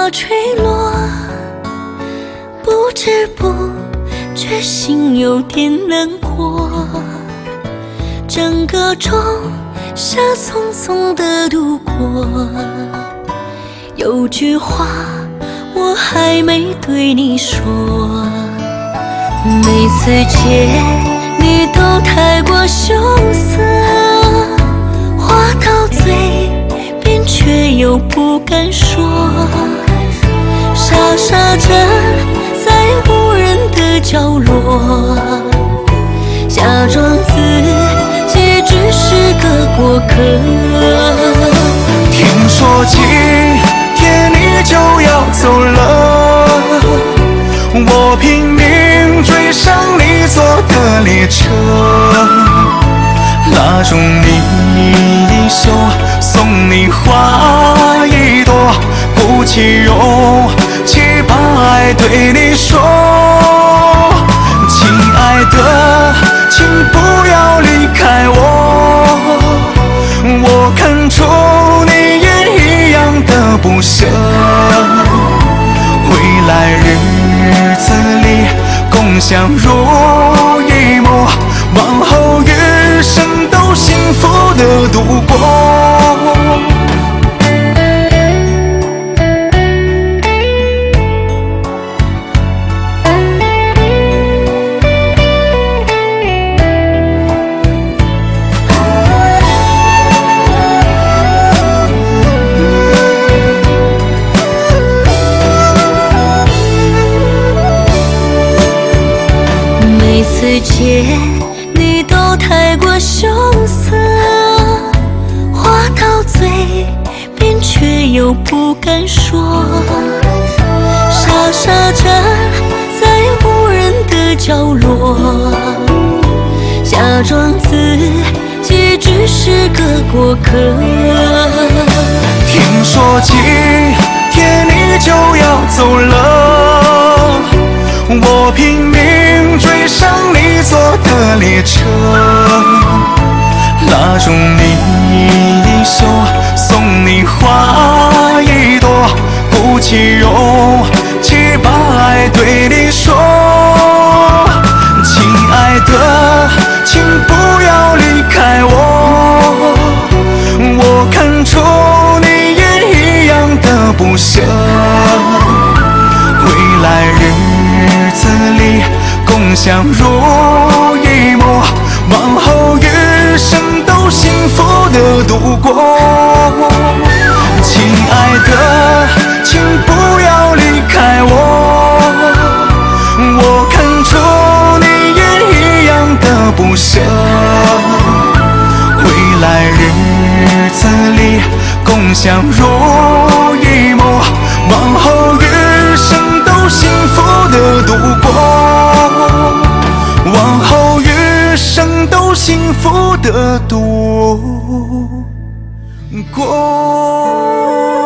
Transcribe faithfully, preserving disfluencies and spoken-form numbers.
坠落，不知不觉心有点难过。整个仲夏匆匆地度过，有句话我还没对你说，每次见你都太过羞涩，话到嘴边却又不敢说，傻傻站在无人的角落，假装自己只是个过客。 听说今天你就要走了，我拼命追上你坐的列车，拉住你手，送你花一朵，鼓起勇气把爱对你说。亲爱的，请不要离开我，我看出你也一样的不舍。未来日子里共享如一幕，往后余生都幸福的度过。 每次见你都太过羞涩，话到嘴边却又不敢说，傻傻站在无人的角落，假装自己只是个过客。 听说今天你就要走了，我拼命追上你坐的列车，拉住你手，送你花一朵，鼓起勇气把爱对你说。亲爱的，请不要离开我，我看出你也一样的不舍。未来日子里共享如一幕，往后余生都幸福的度过。亲爱的，请不要离开我，我看出你也一样的不舍。未来日子里共享如一幕，往后余生都幸福的度过，往后余生都幸福的度过。